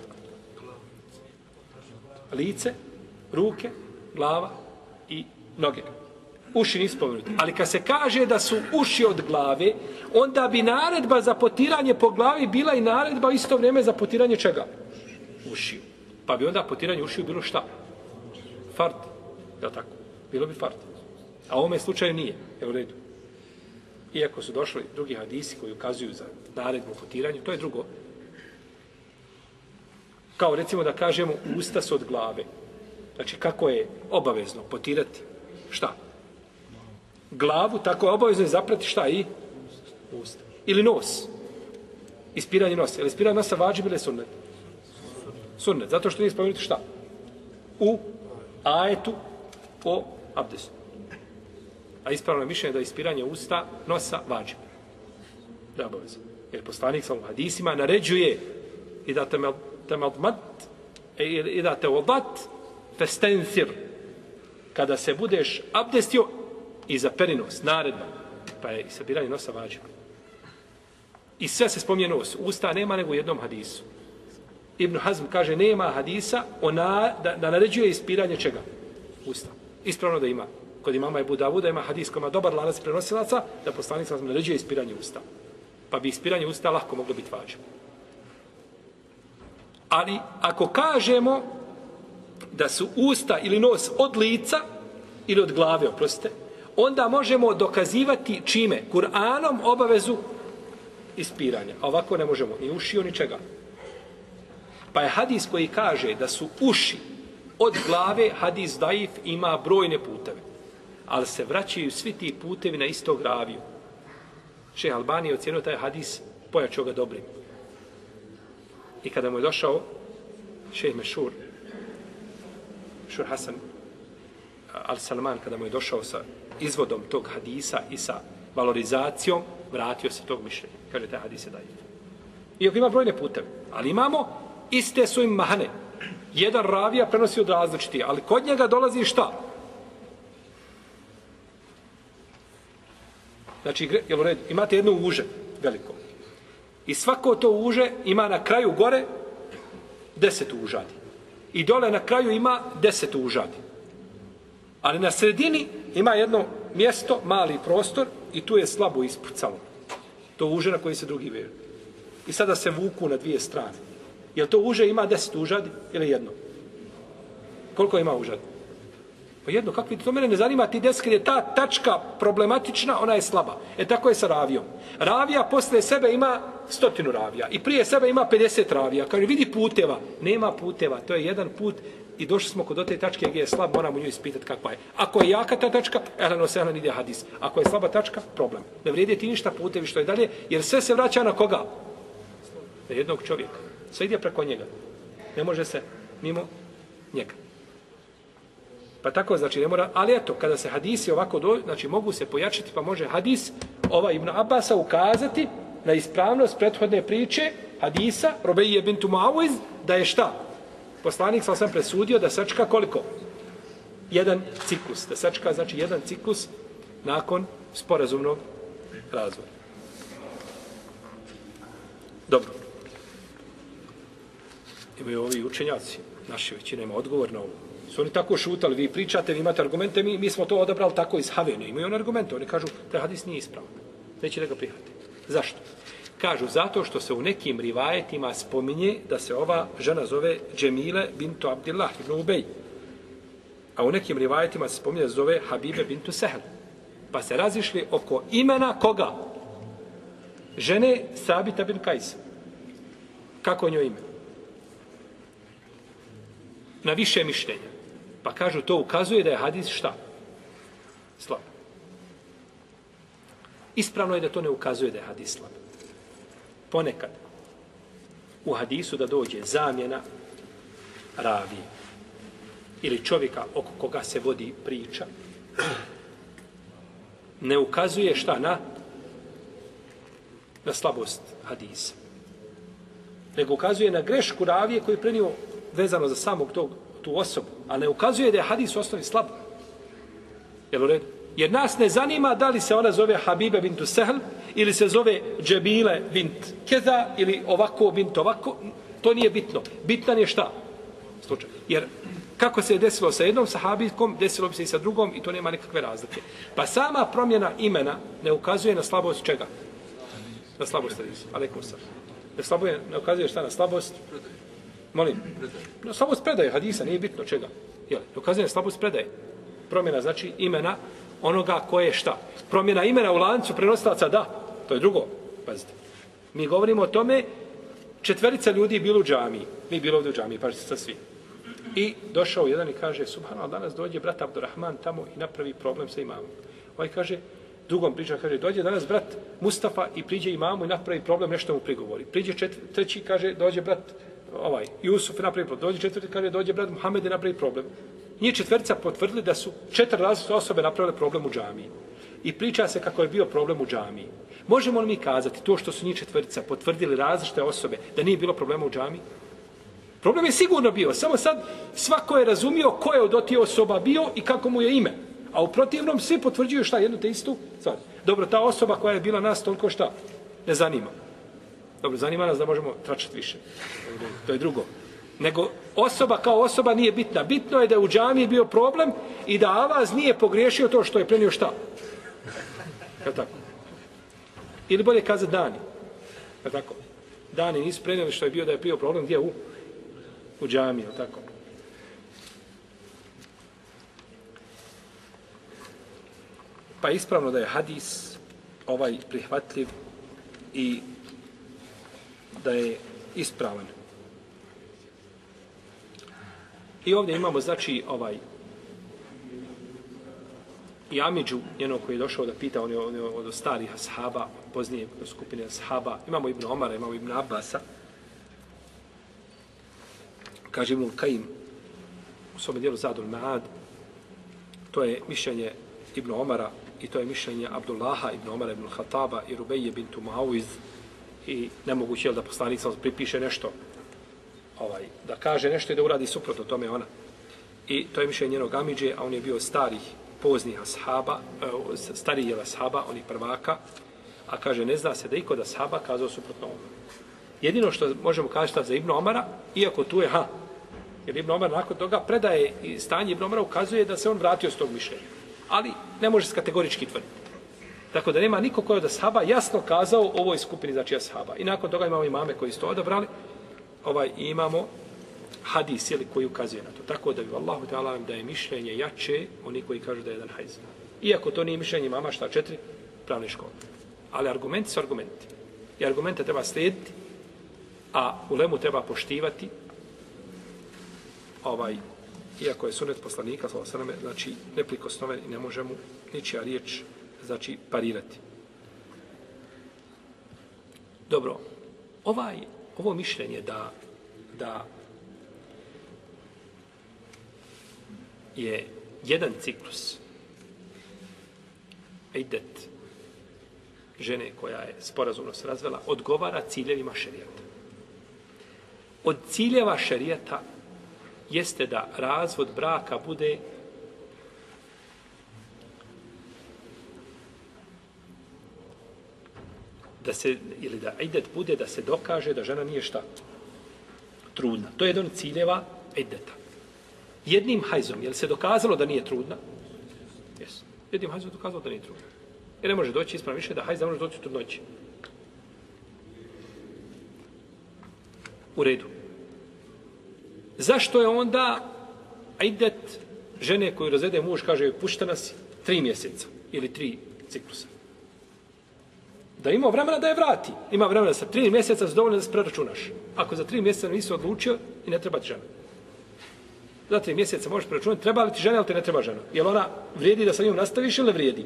Lice, ruke, glava i noge. Uši nisu spomenuti. Ali kad se kaže da su uši od glave, onda bi naredba za potiranje po glavi bila i naredba u isto vrijeme za potiranje čega? Ušiju. Pa bi onda potiranje ušiju bilo šta? Fard. Je li tako? Bilo bi fard. A u ovome slučaju nije. Je u redu. Iako su došli drugi hadisi koji ukazuju za naredbu o potiranju, to je drugo. Kao recimo da kažemo usta su od glave. Znači kako je obavezno potirati šta? Glavu, tako je obavezno zaprati šta i usta. Ili nos. Ispiranje nosa. Ili ispiranje nosa vađib ili sunnet? Sunnet. Zato što nije spomenuti šta? U ajetu o abdestu. A ispravno je mišljenje da je ispiranje usta nosa vađib. Da je obavezno. Jer poslanik sa hadisima naređuje i da te melmat i da te odat festensir. Kada se budeš abdestio i za perinos, naredba, pa je isabiranje nosa vađib. I sve se spominje nos. Usta nema nego u jednom hadisu. Ibn Hazm kaže nema hadisa ona, da, da naređuje ispiranje čega? Usta. Ispravno da ima. Kod imama Ebu Davuda ima hadis koji ima dobar lanac prenosilaca da poslanik sam naređuje ispiranje usta. Pa bi ispiranje usta lahko moglo biti vađib. Ali ako kažemo da su usta ili nos od lica ili od glave, oprostite, onda možemo dokazivati čime? Kur'anom obavezu ispiranja. A ovako ne možemo ni ušiju ni čega. Pa je hadis koji kaže da su uši od glave, hadis daif ima brojne puteve. Ali se vraćaju svi ti putevi na istog raviju. Šejh Albani je ocijenio taj hadis, pojačao ga dobrim. I kada mu je došao šejh Mešur, Mešur Hasan al-Salman, kada mu je došao sa izvodom tog hadisa i sa valorizacijom, vratio se tog mišljenja. Kaže, taj hadis je daif. Iako ima brojne puteve, ali imamo iste su im mahane. Jedan ravija prenosi od različitih, ali kod njega dolazi šta? Znači, jel u redu, imate jedno uže veliko. I svako to uže ima na kraju gore deset užadi. I dole na kraju ima deset užadi. Ali na sredini ima jedno mjesto, mali prostor i tu je slabo ispucalo. To uže na koji se drugi veže. I sada se vuku na dvije strane. Jel to uže ima deset užadi ili jedno? Koliko ima užadi? Pa jedno, kakvi, to mene ne zanima, ti deski je ta tačka problematična, ona je slaba. E tako je sa ravijom. Ravija posle sebe ima stotinu ravija i prije sebe ima pedeset ravija. Kaže, vidi puteva. Nema puteva, to je jedan put i došli smo kod te tačke gdje je slab, moramo nju ispitati kakva je. Ako je jaka ta tačka, ehlan osehlan ide hadis. Ako je slaba tačka, problem. Ne vrijedi ti ništa putevi što je dalje, jer sve se vraća na koga? Na jednog čovjeka. Sve ide preko njega. Ne može se mimo njega. Pa tako, znači, ne mora, ali eto, kada se hadisi ovako dođu, znači, mogu se pojačati, pa može hadis ova Ibn Abasa ukazati na ispravnost prethodne priče hadisa, Rubeije bintu Muawiz, da je šta? Poslanik sam sam presudio da sačka koliko? Jedan ciklus. Da sačka, znači, jedan ciklus nakon sporazumnog razvoja. Dobro. Imaju ovi učenjaci, naši većina ima odgovor na ovo. Su oni tako šutali, vi pričate, vi imate argumente, mi, mi smo to odabrali tako iz Havene. Imaju oni argumente, oni kažu da hadis nije ispravan. Neće da ga prihvati. Zašto? Kažu, zato što se u nekim rivajetima spominje da se ova žena zove Džemile bintu Abdillah ibn Ubej. A u nekim rivajetima se spominje da se zove Habibe bintu Sehl. Pa se razišli oko imena koga? Žene Sabita bin Kajsa. Kako njoj ime? Na više mišljenja. Pa kažu, to ukazuje da je hadis šta? Slab. Ispravno je da to ne ukazuje da je hadis slab. Ponekad u hadisu da dođe zamjena ravije ili čovjeka oko koga se vodi priča, ne ukazuje šta na na slabost hadisa. Nego ukazuje na grešku ravije koju je prenio vezano za samog tog, tu osobu, a ne ukazuje da je hadis u osnovi slab. Jel u redu? Jer nas ne zanima da li se ona zove Habibe bintu Sehl ili se zove Džebile bint Keza ili ovako bint ovako. To nije bitno. Bitan je šta? Slučaj. Jer kako se je desilo sa jednom sahabijkom, desilo bi se i sa drugom i to nema nikakve razlike. Pa sama promjena imena ne ukazuje na slabost čega? Na slabost hadisa. Alejkum selam. Ne, slabuje, ne ukazuje šta na slabost? Molim. Na slabost predaje hadisa, nije bitno čega. Jel, ne ukazuje na slabost predaje. Promjena znači imena onoga koje je šta. Promjena imena u lancu prenosilaca, da. To je drugo. Pazite. Mi govorimo o tome, četverica ljudi bilo u džamiji. Mi bilo ovdje u džamiji, pažite sa svi. I došao jedan i kaže, subhanallah, danas dođe brat Abdurrahman tamo i napravi problem sa imamom. Ovaj kaže, drugom priča, kaže, dođe danas brat Mustafa i priđe imamu i napravi problem, nešto mu prigovori. Priđe četv, treći, kaže, dođe brat ovaj, Jusuf i napravi problem. Dođe četvrti, kaže, dođe brat Muhammed i napravi problem. Njih četvrtica potvrdili da su četiri različite osobe napravile problem u džamiji. I priča se kako je bio problem u džamiji. Možemo li mi kazati to što su njih četvrtica potvrdili različite osobe da nije bilo problema u džamiji? Problem je sigurno bio. Samo sad svako je razumio ko je od tih osoba bio i kako mu je ime. A u protivnom svi potvrđuju šta jednu te istu stvar. Dobro, ta osoba koja je bila nas toliko šta ne zanima. Dobro, zanima nas da možemo tračati više. To je drugo. Nego osoba kao osoba nije bitna. Bitno je da je u džamiji bio problem i da Avaz nije pogriješio to što je prenio šta. Je tako? Ili bolje kazati Dani. Je tako? Dani nisu prenijeli što je bio da je bio problem gdje u u džamiji, je tako? Pa je ispravno da je hadis ovaj prihvatljiv i da je ispravan. I ovdje imamo, znači, ovaj i Amidžu, njenog koji je došao da pita, on je, on je od starih ashaba, poznije skupine ashaba. Imamo Ibn Omara, imamo Ibn Abasa. Kaže Ibn Kajim u svome dijelu Zadul Ma'ad, to je mišljenje Ibn Omara i to je mišljenje Abdullaha Ibn Omara Ibn Khataba i Rubeije bintu Muawiz i nemoguće je da poslanik sam pripiše nešto, ovaj, da kaže nešto i da uradi suprotno tome ona. I to je mišljenje njenog Amidže, a on je bio starih, poznih ashaba, stariji je ashaba, oni prvaka, a kaže ne zna se da iko da ashaba kazao suprotno ono. Jedino što možemo kazati za Ibn Omara, iako tu je ha, jer Ibn Omar nakon toga predaje i stanje Ibn Omara ukazuje da se on vratio s tog mišljenja. Ali ne može se kategorički tvrditi. Tako da nema niko koji od ashaba jasno kazao ovoj skupini, znači ashaba. I nakon toga imamo imame koji su to odabrali, ovaj, i imamo hadis ili koji ukazuje na to. Tako da bi Allahu ta'ala da je mišljenje jače oni koji kažu da je jedan hajz. Iako to nije mišljenje mama šta četiri pravne škole. Ali argumenti su argumenti. I argumente treba slijediti, a ulemu treba poštivati, ovaj, iako je sunet poslanika, znači neprikosnoven i ne može mu ničija riječ, znači parirati. Dobro, ovaj, ovo mišljenje da, da je jedan ciklus idet žene koja je sporazumno se razvela, odgovara ciljevima šerijata. Od ciljeva šerijata jeste da razvod braka bude da se, ili da idet bude da se dokaže da žena nije šta? Trudna. To je jedan od ciljeva ideta. Jednim hajzom, je li se dokazalo da nije trudna? Jesu. Jednim hajzom je dokazalo da nije trudna. Jer ne može doći ispravno više da hajz ne može doći u trudnoći. U redu. Zašto je onda idet žene koju razvede muž, kaže, puštena si tri mjeseca ili tri ciklusa? Da ima vremena da je vrati. Ima vremena da sa tri mjeseca su dovoljno da se preračunaš. Ako za tri mjeseca nisi odlučio i ne treba ti žena. Za tri mjeseca možeš preračunati, treba li ti žena ili ti ne treba žena. Jel ona vrijedi da sa njom nastaviš ili vrijedi?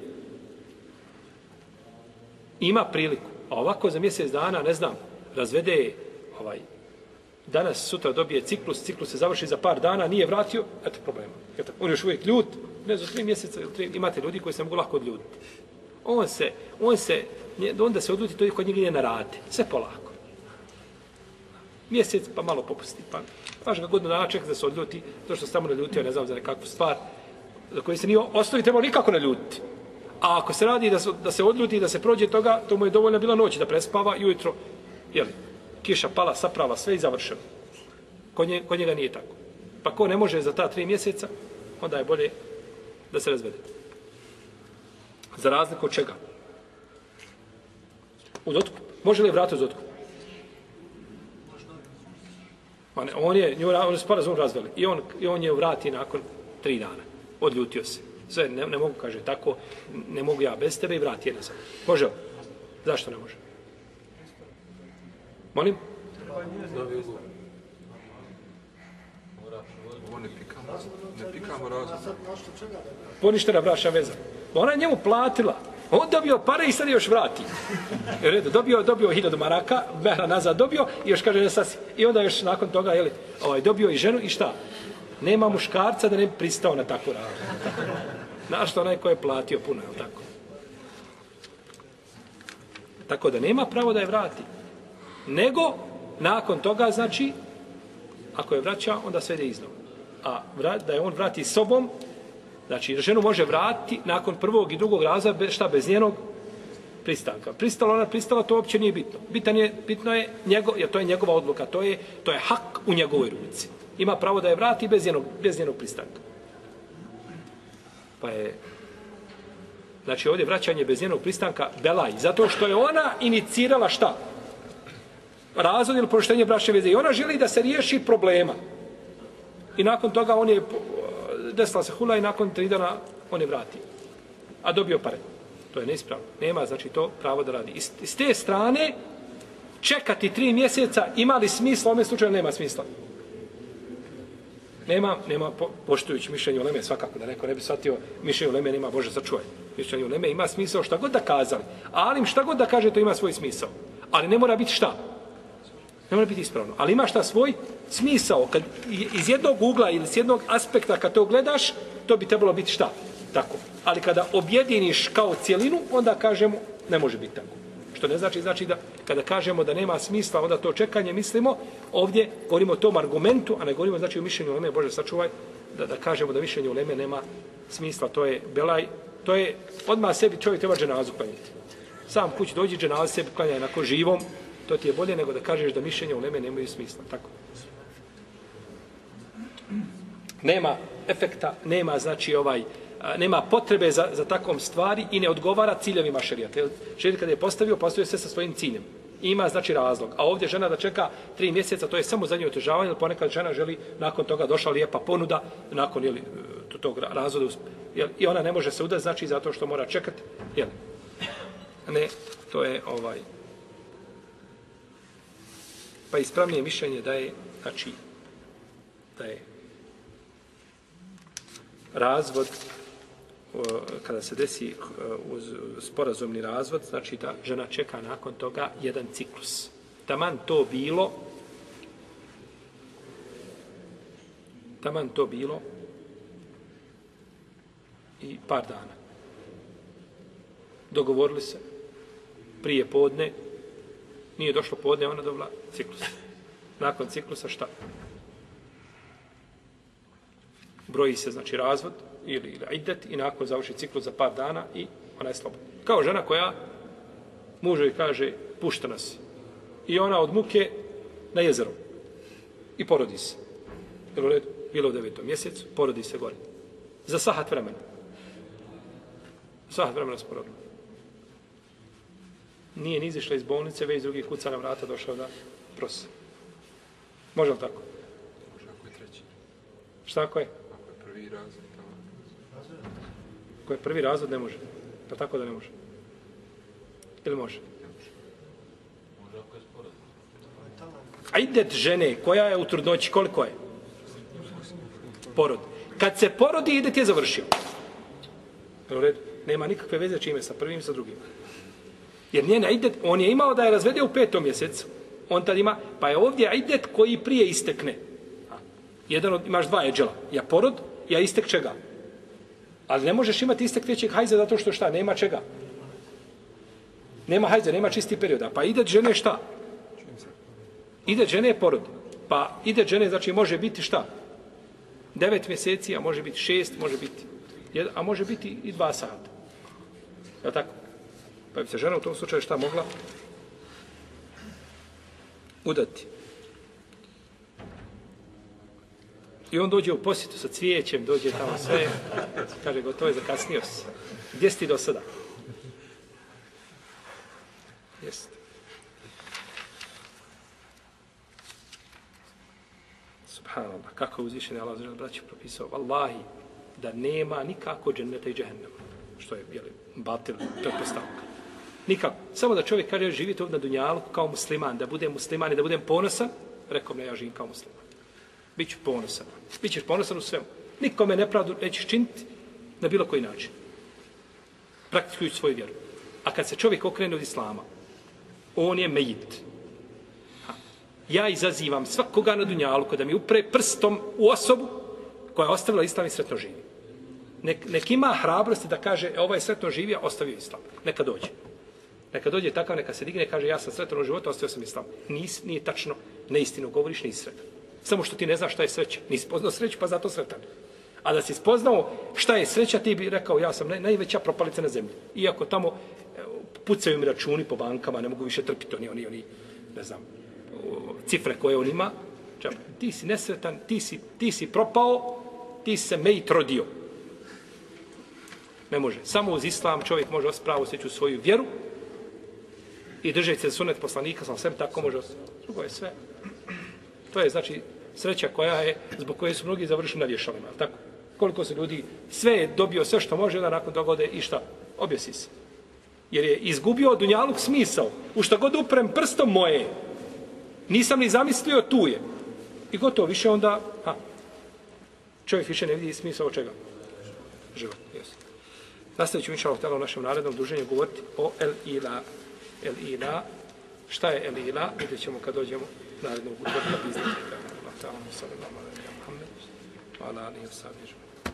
Ima priliku. A ovako za mjesec dana, ne znam, razvede ovaj, danas, sutra dobije ciklus, ciklus se završi za par dana, nije vratio, eto problema. Eto, on je još uvijek ljut, ne za tri mjeseca, tri, imate ljudi koji se mogu lako odljutiti. On se, on se, onda se odljuti, to kod njega nije na rate. Sve polako. Mjesec, pa malo popusti. Pa, paš ga godinu dana čeka da se odljuti, to što se tamo naljutio, ne znam, za nekakvu stvar, za koju se nije osnovi trebao nikako naljutiti. A ako se radi da se, da se odljuti, da se prođe toga, to mu je dovoljno bila noć da prespava i ujutro, jeli, kiša pala, saprava, sve i završeno. Kod, nje, kod njega nije tako. Pa ko ne može za ta tri mjeseca, onda je bolje da se razvede. Za razliku od čega? Uz otkup. Može li vratiti uz otkup? Ne, on je, on je sporazum razveli. I on, I on je vrati nakon tri dana. Odljutio se. Sve, ne, ne mogu, kaže, tako, ne mogu ja bez tebe i vrati jedan sam. Može li? Zašto ne može? Molim? Ovo ne pikamo, ne pikamo razum. Poništena bračna veza. Ona je njemu platila. On dobio pare i sad još vrati. Redu, dobio, dobio hiljadu maraka, mehra nazad dobio i još kaže, sasi. I onda još nakon toga, jeli, ovaj, dobio i ženu i šta? Nema muškarca da ne bi pristao na takvu radu. Znaš što onaj ko je platio puno, je tako? Tako da nema pravo da je vrati. Nego, nakon toga, znači, ako je vraća, onda sve ide iznova. A da je on vrati sobom, znači, ženu može vratiti nakon prvog i drugog raza, šta, bez njenog pristanka. Pristala ona, pristala, to uopće nije bitno. Bitan je, bitno je, njegov, jer to je njegova odluka, to je, to je hak u njegovoj ruci. Ima pravo da je vrati bez njenog, bez njenog pristanka. Pa je, znači, ovdje vraćanje bez njenog pristanka belaj, zato što je ona inicirala šta? Razvod ili poništenje bračne veze. I ona želi da se riješi problema. I nakon toga on je desila se hula i nakon tri dana on je vrati. A dobio pare. To je neispravno. Nema, znači, to pravo da radi. Iz, iz te strane, čekati tri mjeseca ima li smisla? U ovom slučaju nema smisla. Nema, nema po, poštujući mišljenje uleme, svakako da neko ne bi shvatio mišljenje uleme, nema, Bože sačuvaj. Mišljenje uleme ima smisao šta god da kazali. Ali šta god da kaže, to ima svoj smisao. Ali ne mora biti šta? Ne mora biti ispravno. Ali ima šta svoj smisao. Kad iz jednog ugla ili s jednog aspekta kad to gledaš, to bi trebalo biti šta? Tako. Ali kada objediniš kao cijelinu, onda kažemo ne može biti tako. Što ne znači, znači da kada kažemo da nema smisla, onda to čekanje mislimo, ovdje govorimo o tom argumentu, a ne govorimo znači o mišljenju uleme, Bože sačuvaj, da, da kažemo da mišljenje uleme nema smisla. To je belaj, to je odmah sebi čovjek treba dženazu klanjati. Sam kući dođi dženazu sebi klanja onako živom, to ti je bolje nego da kažeš da mišljenje uleme nemaju smisla. Tako. Nema efekta, nema znači ovaj nema potrebe za, za takvom stvari i ne odgovara ciljevima šerijata. Šerijat kada je postavio, postavio se sa svojim ciljem. Ima znači razlog. A ovdje žena da čeka tri mjeseca, to je samo za nju otežavanje, jer ponekad žena želi, nakon toga došla lijepa ponuda, nakon jeli, tog razvoda, jel, i ona ne može se udati, znači zato što mora čekati. Jel? Ne, to je ovaj... Pa ispravnije mišljenje da je, znači, da je razvod, kada se desi uz sporazumni razvod, znači da žena čeka nakon toga jedan ciklus. Taman to bilo, taman to bilo i par dana. Dogovorili se prije podne, nije došlo podne, ona dobila ciklus. Nakon ciklusa šta? Broji se, znači, razvod ili, ili idet i nakon završi ciklus za par dana i ona je slobodna. Kao žena koja mužu joj kaže puštena si. I ona od muke na jezero. I porodi se. Jel u redu? Bilo u devetom mjesecu, porodi se gore. Za sahat vremena. Sahat vremena se porodila. Nije ni izišla iz bolnice, već drugih kuca na vrata došao da prosi. Može li tako? Može ako je treći. Šta ako je? Ako je prvi razvod, tamo. Ako je prvi razvod, ne može. Pa tako da ne može. Ili može? Ne može. Može ako je sporazum. A idet žene koja je u trudnoći, koliko je? Porod. Kad se porodi, idet je završio. U redu? Nema nikakve veze čime sa prvim i sa drugim. Jer njena idet, on je imao da je razvede u petom mjesecu. On tad ima, pa je ovdje idet koji prije istekne. Jedan od, imaš dva eđela. Ja porod, ja istek čega. Ali ne možeš imati istek trećeg hajza zato što šta, nema čega. Nema hajza, nema čisti perioda. Pa idet žene šta? Idet žene je porod. Pa idet žene, znači može biti šta? Devet mjeseci, a može biti šest, može biti, jedan, a može biti i dva sata. Je li tako? Pa bi se žena u tom slučaju šta mogla? Udati. I on dođe u posjetu sa cvijećem, dođe tamo sve, kaže, gotovo je, zakasnio si. Gdje si ti do sada? Jeste. Subhanallah, kako je uzvišen Allah za braći propisao, vallahi, da nema nikako dženneta i džehennema, što je, jeli, batil, to je postavka. Nikako. Samo da čovjek kaže, živite ovdje na dunjalu kao musliman, da budem musliman i da budem ponosan, rekao me, ja živim kao musliman. Biću ponosan. Bićeš ponosan u svemu. Nikome nepravdu nećeš činiti na bilo koji način. Praktikujući svoju vjeru. A kad se čovjek okrene od islama, on je mejit. Ja izazivam svakoga na dunjalu kada mi upre prstom u osobu koja je ostavila islam i sretno živi. Nek, nek ima hrabrosti da kaže, ovaj sretno živio, ostavio islam. Neka dođe. Neka dođe takav, neka se digne i kaže, ja sam sretan u životu, ostavio sam islam. Nis, nije tačno, neistinu govoriš, nisi sretan. Samo što ti ne znaš šta je sreća. Nisi poznao sreću, pa zato sretan. A da si spoznao šta je sreća, ti bi rekao, ja sam naj, najveća propalica na zemlji. Iako tamo pucaju mi računi po bankama, ne mogu više trpiti oni, oni, oni, ne znam, cifre koje on ima. Ti si nesretan, ti si, ti si propao, ti si se mejit rodio. Ne može. Samo uz islam čovjek može ospravo seći u svoju vjeru i držati se sunet poslanika, sam sve tako može ospravo. Drugo je sve. To je, znači, sreća koja je, zbog koje su mnogi završili na vješalima. Tako? Koliko su ljudi, sve je dobio sve što može, da nakon toga ode i šta? Objesi se. Jer je izgubio dunjaluk smisao. U šta god uprem prstom moje, nisam ni zamislio, tu je. I gotovo, više onda, ha, čovjek više ne vidi smisao čega? Život, jesu. Nastavit ću inša Allah u našem narednom druženju govoriti o el-ila. El-ila. Šta je el-ila? Vidjet ćemo kad dođemo narednog utorka. Biznike. Allah ta'ala, sallallahu alaihi wa sallam. Ala alihi wa sallam.